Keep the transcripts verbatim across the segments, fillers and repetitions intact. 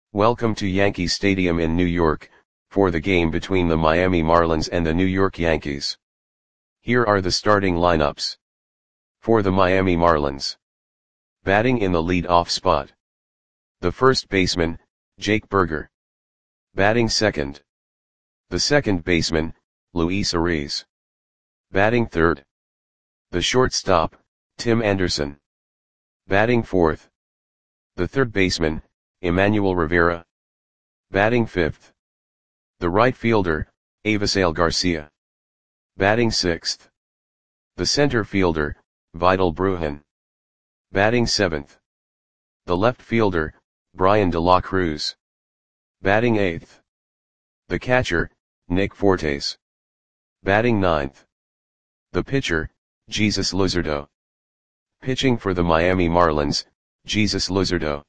Welcome to Yankee Stadium in New York, for the game between the Miami Marlins and the New York Yankees. Here are the starting lineups. For the Miami Marlins. Batting in the lead-off spot. The first baseman, Jake Burger. Batting second. The second baseman, Luis Arraez. Batting third. The shortstop, Tim Anderson. Batting fourth. The third baseman, Emmanuel Rivera. Batting fifth. The right fielder, Avisail Garcia. Batting sixth. The center fielder, Vidal Brujan. Batting seventh. The left fielder, Bryan De La Cruz. Batting eighth. The catcher, Nick Fortes. Batting ninth. The pitcher, Jesus Luzardo. Pitching for the Miami Marlins, Jesus Luzardo.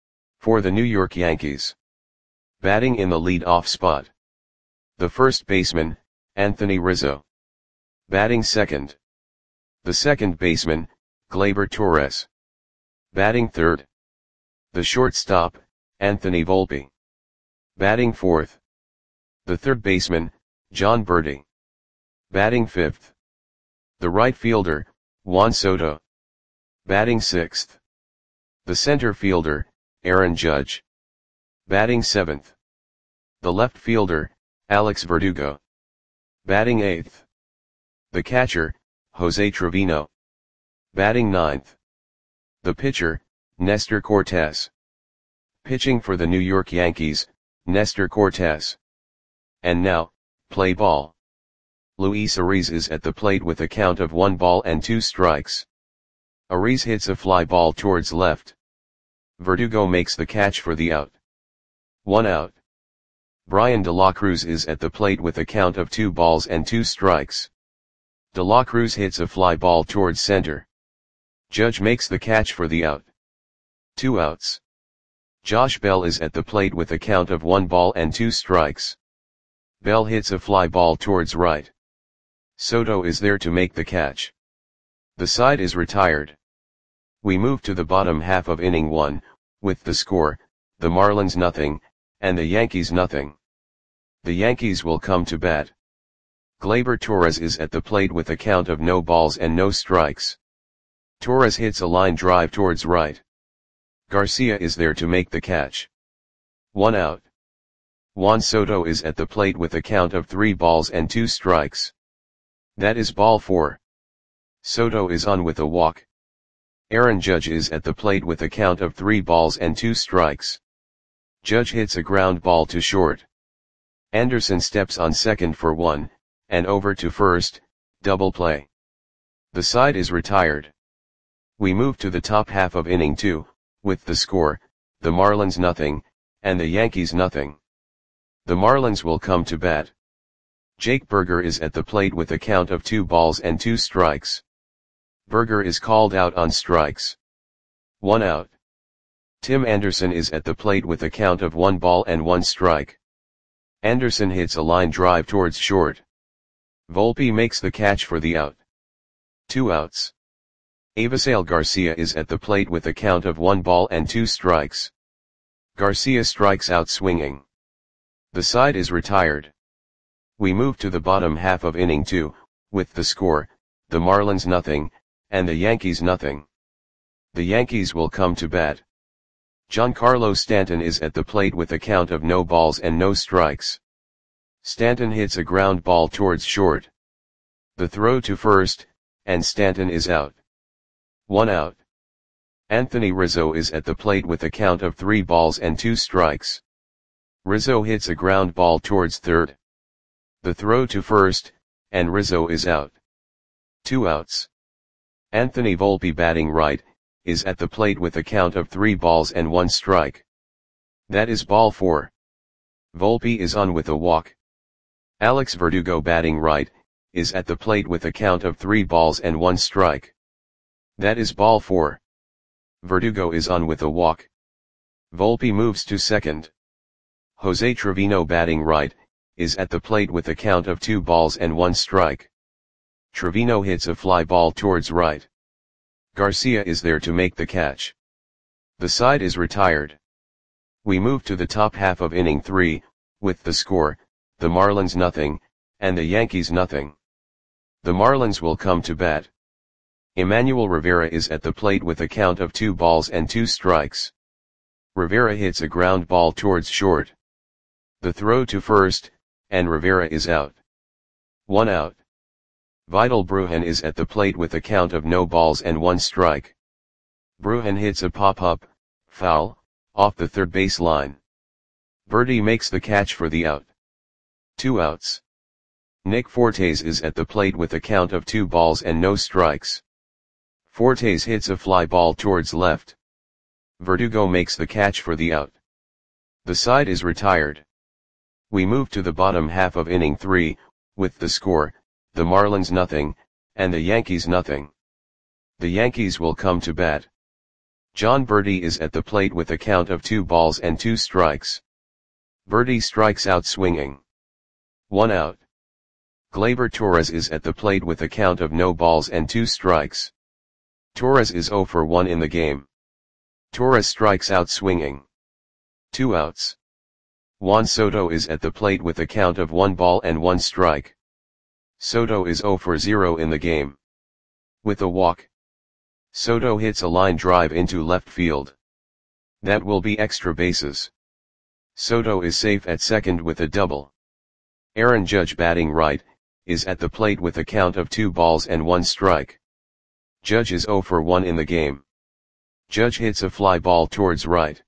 For the New York Yankees. Batting in the lead-off spot. The first baseman, Anthony Rizzo. Batting second. The second baseman, Gleyber Torres. Batting third. The shortstop, Anthony Volpe. Batting fourth. The third baseman, Jon Berti. Batting fifth. The right fielder, Juan Soto. Batting sixth. The center fielder, Aaron Judge. Batting seventh. The left fielder, Alex Verdugo. Batting eighth. The catcher, Jose Trevino. Batting ninth. The pitcher, Nestor Cortes. Pitching for the New York Yankees, Nestor Cortes. And now, play ball. Luis Arraez is at the plate with a count of one ball and two strikes. Arraez hits a fly ball towards left. Verdugo makes the catch for the out. One out. Bryan De La Cruz is at the plate with a count of two balls and two strikes. De La Cruz hits a fly ball towards center. Judge makes the catch for the out. Two outs. Josh Bell is at the plate with a count of one ball and two strikes. Bell hits a fly ball towards right. Soto is there to make the catch. The side is retired. We move to the bottom half of inning one, with the score, the Marlins nothing, and the Yankees nothing. The Yankees will come to bat. Gleyber Torres is at the plate with a count of no balls and no strikes. Torres hits a line drive towards right. Garcia is there to make the catch. One out. Juan Soto is at the plate with a count of three balls and two strikes. That is ball four. Soto is on with a walk. Aaron Judge is at the plate with a count of three balls and two strikes. Judge hits a ground ball to short. Anderson steps on second for one, and over to first, double play. The side is retired. We move to the top half of inning two, with the score, the Marlins nothing, and the Yankees nothing. The Marlins will come to bat. Jake Burger is at the plate with a count of two balls and two strikes. Burger is called out on strikes. One out. Tim Anderson is at the plate with a count of one ball and one strike. Anderson hits a line drive towards short. Volpe makes the catch for the out. Two outs. Avisail Garcia is at the plate with a count of one ball and two strikes. Garcia strikes out swinging. The side is retired. We move to the bottom half of inning two, with the score, the Marlins nothing, and the Yankees nothing. The Yankees will come to bat. Giancarlo Stanton is at the plate with a count of no balls and no strikes. Stanton hits a ground ball towards short. The throw to first, and Stanton is out. One out. Anthony Rizzo is at the plate with a count of three balls and two strikes. Rizzo hits a ground ball towards third. The throw to first, and Rizzo is out. Two outs. Anthony Volpe batting right, is at the plate with a count of three balls and one strike. That is ball four. Volpe is on with a walk. Alex Verdugo batting right, is at the plate with a count of three balls and one strike. That is ball four. Verdugo is on with a walk. Volpe moves to second. Jose Trevino batting right, is at the plate with a count of two balls and one strike. Trevino hits a fly ball towards right. Garcia is there to make the catch. The side is retired. We move to the top half of inning three, with the score, the Marlins nothing, and the Yankees nothing. The Marlins will come to bat. Emmanuel Rivera is at the plate with a count of two balls and two strikes. Rivera hits a ground ball towards short. The throw to first, and Rivera is out. One out. Vidal Brujan is at the plate with a count of no balls and one strike. Brujan hits a pop-up, foul, off the third base line. Berti makes the catch for the out. Two outs. Nick Fortes is at the plate with a count of two balls and no strikes. Fortes hits a fly ball towards left. Verdugo makes the catch for the out. The side is retired. We move to the bottom half of inning three, with the score, the Marlins nothing, and the Yankees nothing. The Yankees will come to bat. Jon Berti is at the plate with a count of two balls and two strikes. Berti strikes out swinging. One out. Gleyber Torres is at the plate with a count of no balls and two strikes. Torres is zero for one in the game. Torres strikes out swinging. Two outs. Juan Soto is at the plate with a count of one ball and one strike. Soto is zero for zero in the game. With a walk. Soto hits a line drive into left field. That will be extra bases. Soto is safe at second with a double. Aaron Judge, batting right, is at the plate with a count of two balls and one strike. Judge is zero for one in the game. Judge hits a fly ball towards right.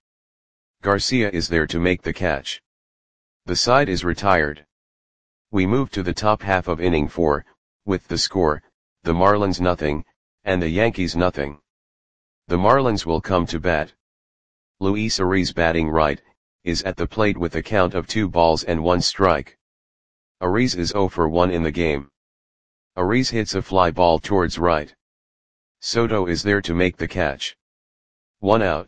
Garcia is there to make the catch. The side is retired. We move to the top half of inning four, with the score, the Marlins nothing, and the Yankees nothing. The Marlins will come to bat. Luis Ariz, batting right, is at the plate with a count of two balls and one strike. Ariz is zero for one in the game. Ariz hits a fly ball towards right. Soto is there to make the catch. One out.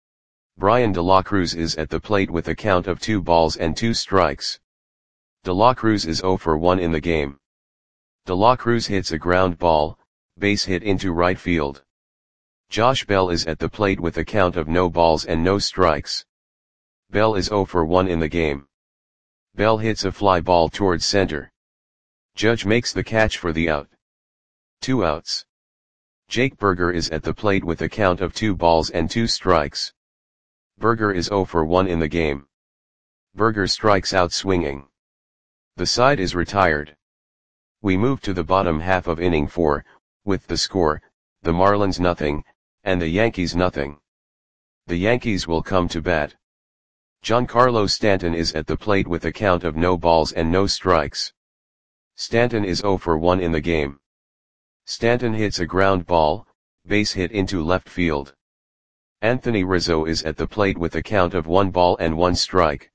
Bryan De La Cruz is at the plate with a count of two balls and two strikes. De La Cruz is zero for one in the game. De La Cruz hits a ground ball, base hit into right field. Josh Bell is at the plate with a count of no balls and no strikes. Bell is zero for one in the game. Bell hits a fly ball towards center. Judge makes the catch for the out. Two outs. Jake Burger is at the plate with a count of two balls and two strikes. Burger is zero for one in the game. Burger strikes out swinging. The side is retired. We move to the bottom half of inning four, with the score, the Marlins nothing, and the Yankees nothing. The Yankees will come to bat. Giancarlo Stanton is at the plate with a count of no balls and no strikes. Stanton is zero for one in the game. Stanton hits a ground ball, base hit into left field. Anthony Rizzo is at the plate with a count of one ball and one strike.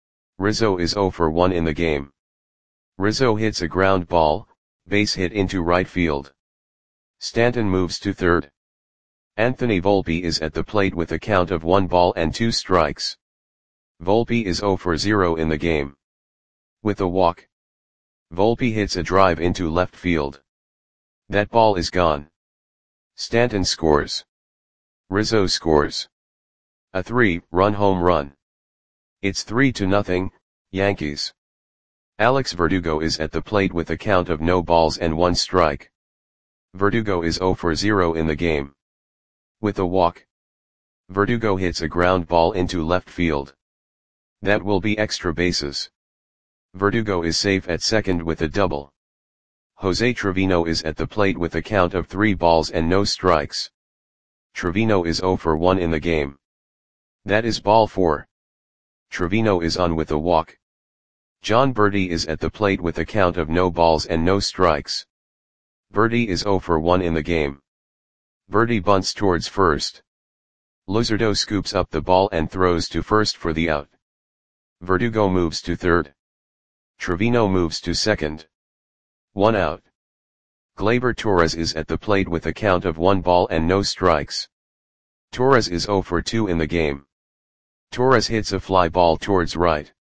Rizzo is zero for one in the game. Rizzo hits a ground ball, base hit into right field. Stanton moves to third. Anthony Volpe is at the plate with a count of one ball and two strikes. Volpe is zero for zero in the game. With a walk. Volpe hits a drive into left field. That ball is gone. Stanton scores. Rizzo scores. A three-run home run. It's three to nothing, Yankees. Alex Verdugo is at the plate with a count of no balls and one strike. Verdugo is zero for zero in the game. With a walk. Verdugo hits a ground ball into left field. That will be extra bases. Verdugo is safe at second with a double. Jose Trevino is at the plate with a count of three balls and no strikes. Trevino is zero for one in the game. That is ball four. Trevino is on with a walk. Jon Berti is at the plate with a count of no balls and no strikes. Berti is zero for one in the game. Berti bunts towards first. Luzardo scoops up the ball and throws to first for the out. Verdugo moves to third. Trevino moves to second. One out. Gleyber Torres is at the plate with a count of one ball and no strikes. Torres is zero for two in the game. Torres hits a fly ball towards right.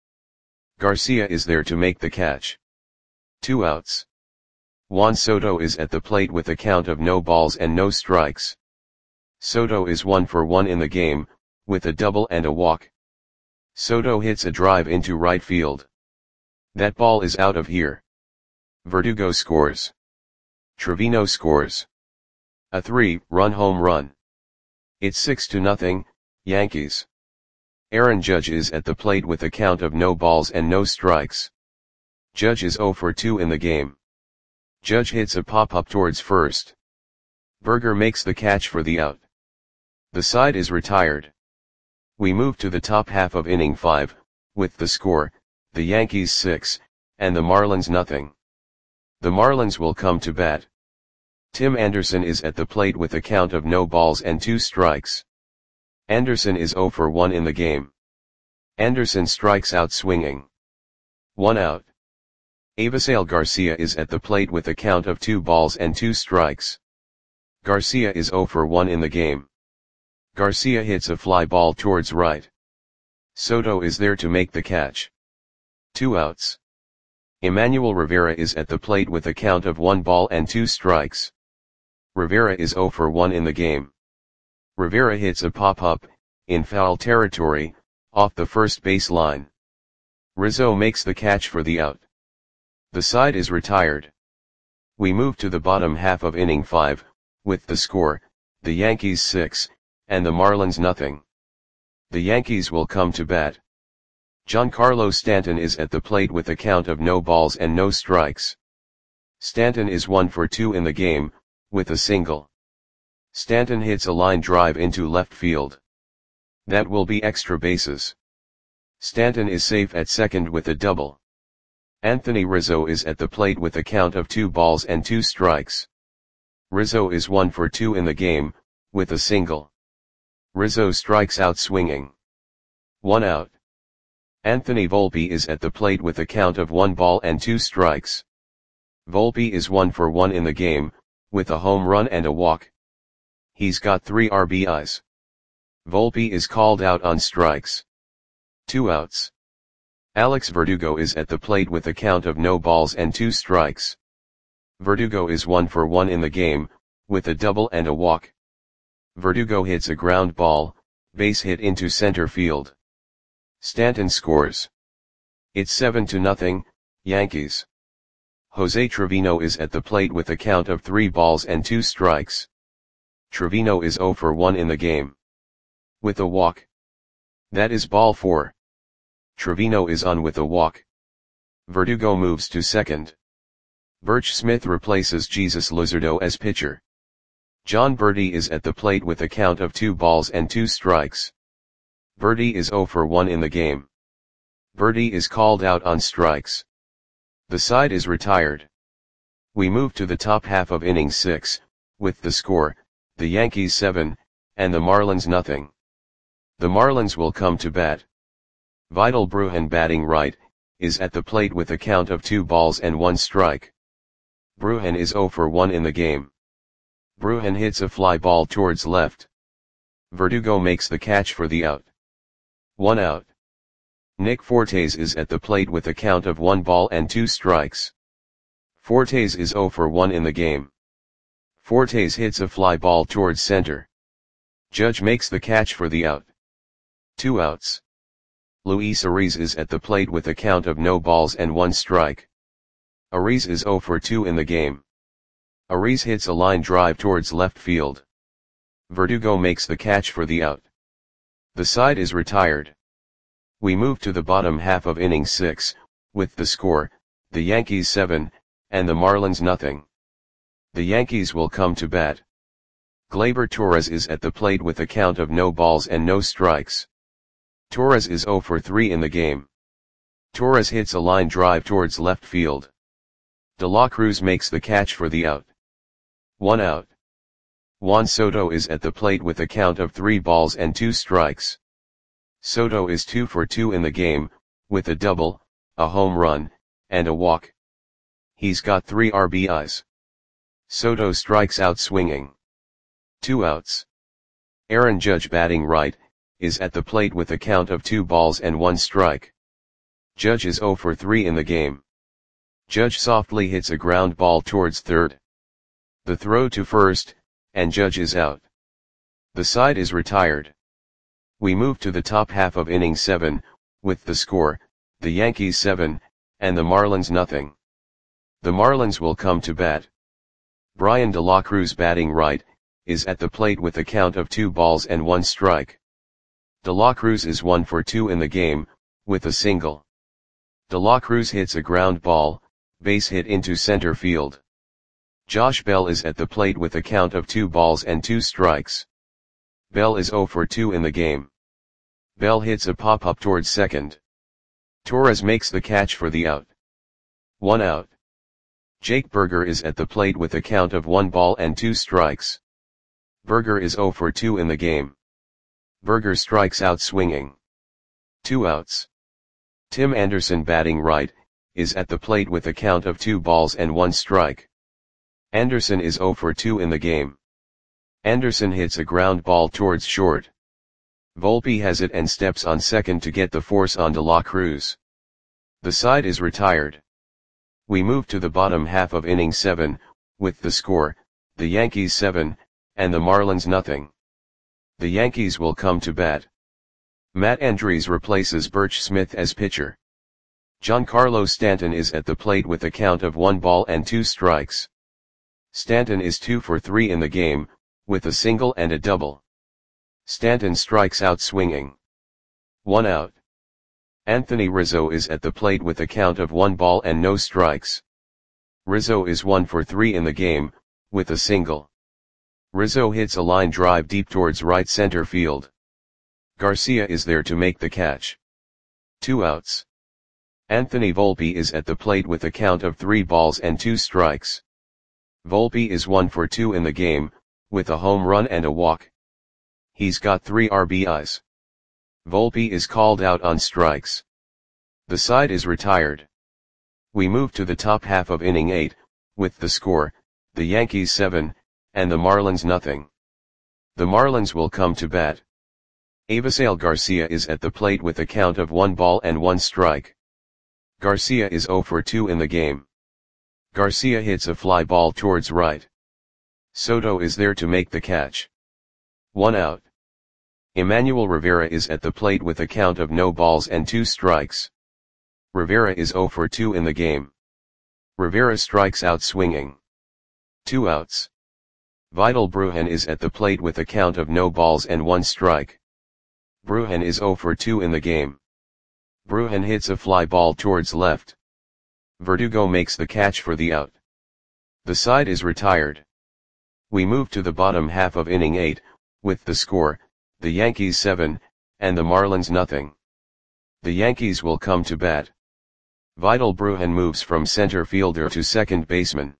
Garcia is there to make the catch. Two outs. Juan Soto is at the plate with a count of no balls and no strikes. Soto is one for one in the game, with a double and a walk. Soto hits a drive into right field. That ball is out of here. Verdugo scores. Trevino scores. A three-run home run. It's six to nothing, Yankees. Aaron Judge is at the plate with a count of no balls and no strikes. Judge is oh for two in the game. Judge hits a pop-up towards first. Berger makes the catch for the out. The side is retired. We move to the top half of inning five, with the score, the Yankees six, and the Marlins nothing. The Marlins will come to bat. Tim Anderson is at the plate with a count of no balls and two strikes. Anderson is oh for one in the game. Anderson strikes out swinging. One out. Avisail Garcia is at the plate with a count of two balls and two strikes. Garcia is oh for one in the game. Garcia hits a fly ball towards right. Soto is there to make the catch. Two outs. Emmanuel Rivera is at the plate with a count of one ball and two strikes. Rivera is oh for one in the game. Rivera hits a pop-up, in foul territory, off the first base line. Rizzo makes the catch for the out. The side is retired. We move to the bottom half of inning five, with the score, the Yankees six, and the Marlins nothing. The Yankees will come to bat. Giancarlo Stanton is at the plate with a count of no balls and no strikes. Stanton is one for two in the game, with a single. Stanton hits a line drive into left field. That will be extra bases. Stanton is safe at second with a double. Anthony Rizzo is at the plate with a count of two balls and two strikes. Rizzo is one for two in the game, with a single. Rizzo strikes out swinging. One out. Anthony Volpe is at the plate with a count of one ball and two strikes. Volpe is one for one in the game, with a home run and a walk. He's got three R B Is. Volpe is called out on strikes. Two outs. Alex Verdugo is at the plate with a count of no balls and two strikes. Verdugo is one for one in the game, with a double and a walk. Verdugo hits a ground ball, base hit into center field. Stanton scores. It's seven to nothing, Yankees. Jose Trevino is at the plate with a count of three balls and two strikes. Trevino is oh for one in the game. With a walk. That is ball four. Trevino is on with a walk. Verdugo moves to second. Birch Smith replaces Jesus Luzardo as pitcher. John Berti is at the plate with a count of two balls and two strikes. Berti is oh for one in the game. Berti is called out on strikes. The side is retired. We move to the top half of inning six, with the score, the Yankees seven, and the Marlins nothing. The Marlins will come to bat. Vidal Brujan batting right, is at the plate with a count of two balls and one strike. Brujan is oh for one in the game. Brujan hits a fly ball towards left. Verdugo makes the catch for the out. One out. Nick Fortes is at the plate with a count of one ball and two strikes. Fortes is oh for one in the game. Fortes hits a fly ball towards center. Judge makes the catch for the out. Two outs. Luis Ariz is at the plate with a count of no balls and one strike. Ariz is oh for two in the game. Ariz hits a line drive towards left field. Verdugo makes the catch for the out. The side is retired. We move to the bottom half of inning six, with the score, the Yankees seven, and the Marlins nothing. The Yankees will come to bat. Gleyber Torres is at the plate with a count of no balls and no strikes. Torres is oh for three in the game. Torres hits a line drive towards left field. De La Cruz makes the catch for the out. One out. Juan Soto is at the plate with a count of three balls and two strikes. Soto is two for two in the game, with a double, a home run, and a walk. He's got three R B Is. Soto strikes out swinging. Two outs. Aaron Judge batting right, is at the plate with a count of two balls and one strike. Judge is oh for three in the game. Judge softly hits a ground ball towards third. The throw to first, and Judge is out. The side is retired. We move to the top half of inning seven, with the score, the Yankees seven, and the Marlins nothing. The Marlins will come to bat. Bryan De La Cruz batting right, is at the plate with a count of two balls and one strike. De La Cruz is one for two in the game, with a single. De La Cruz hits a ground ball, base hit into center field. Josh Bell is at the plate with a count of two balls and two strikes. Bell is zero for two in the game. Bell hits a pop-up towards second. Torres makes the catch for the out. One out. Jake Burger is at the plate with a count of one ball and two strikes. Burger is zero for two in the game. Burger strikes out swinging. Two outs. Tim Anderson batting right, is at the plate with a count of two balls and one strike. Anderson is zero for two in the game. Anderson hits a ground ball towards short. Volpe has it and steps on second to get the force on De La Cruz. The side is retired. We move to the bottom half of inning seven, with the score, the Yankees seven, and the Marlins nothing. The Yankees will come to bat. Matt Andriese replaces Birch Smith as pitcher. Giancarlo Stanton is at the plate with a count of one ball and two strikes. Stanton is two for three in the game, with a single and a double. Stanton strikes out swinging. One out. Anthony Rizzo is at the plate with a count of one ball and no strikes. Rizzo is one for three in the game, with a single. Rizzo hits a line drive deep towards right center field. Garcia is there to make the catch. Two outs. Anthony Volpe is at the plate with a count of three balls and two strikes. Volpe is one for two in the game, with a home run and a walk. He's got three R B Is. Volpe is called out on strikes. The side is retired. We move to the top half of inning eight, with the score, the Yankees seven, and the Marlins nothing. The Marlins will come to bat. Avisail Garcia is at the plate with a count of one ball and one strike. Garcia is zero for two in the game. Garcia hits a fly ball towards right. Soto is there to make the catch. One out. Emmanuel Rivera is at the plate with a count of no balls and two strikes. Rivera is zero for two in the game. Rivera strikes out swinging. Two outs. Vidal Brujan is at the plate with a count of no balls and one strike. Brujan is zero for two in the game. Brujan hits a fly ball towards left. Verdugo makes the catch for the out. The side is retired. We move to the bottom half of inning eight, with the score, the Yankees seven, and the Marlins nothing. The Yankees will come to bat. Vidal Brujan moves from center fielder to second baseman.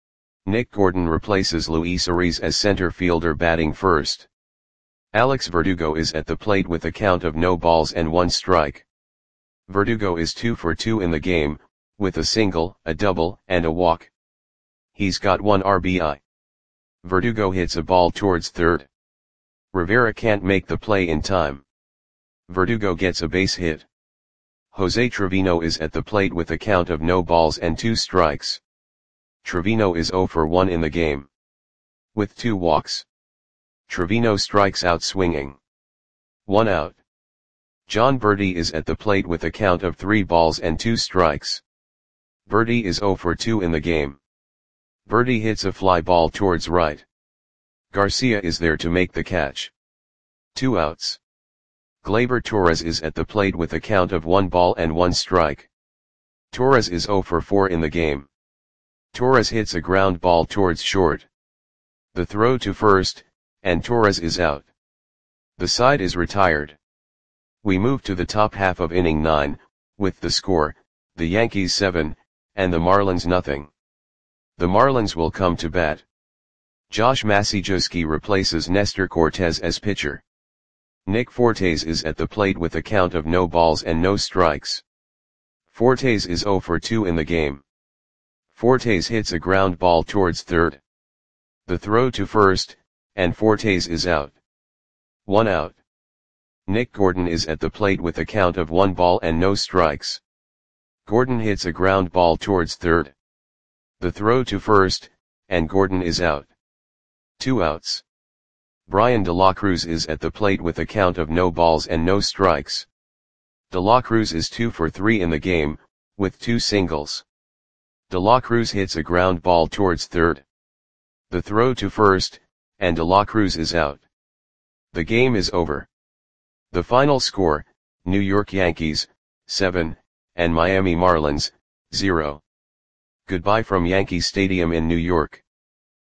Nick Gordon replaces Luis Ariz as center fielder batting first. Alex Verdugo is at the plate with a count of no balls and one strike. Verdugo is two for two in the game, with a single, a double, and a walk. He's got one R B I. Verdugo hits a ball towards third. Rivera can't make the play in time. Verdugo gets a base hit. Jose Trevino is at the plate with a count of no balls and two strikes. Trevino is zero for one in the game. With two walks. Trevino strikes out swinging. One out. John Berti is at the plate with a count of three balls and two strikes. Berti is zero for two in the game. Berti hits a fly ball towards right. Garcia is there to make the catch. Two outs. Gleyber Torres is at the plate with a count of one ball and one strike. Torres is zero for four in the game. Torres hits a ground ball towards short. The throw to first, and Torres is out. The side is retired. We move to the top half of inning nine, with the score, the Yankees seven, and the Marlins nothing. The Marlins will come to bat. Josh Maciejewski replaces Nestor Cortes as pitcher. Nick Fortes is at the plate with a count of no balls and no strikes. Fortes is zero for two in the game. Fortes hits a ground ball towards third. The throw to first, and Fortes is out. One out. Nick Gordon is at the plate with a count of one ball and no strikes. Gordon hits a ground ball towards third. The throw to first, and Gordon is out. Two outs. Bryan De La Cruz is at the plate with a count of no balls and no strikes. De La Cruz is two for three in the game, with two singles. De La Cruz hits a ground ball towards third. The throw to first, and De La Cruz is out. The game is over. The final score, New York Yankees, seven, and Miami Marlins, zero. Goodbye from Yankee Stadium in New York.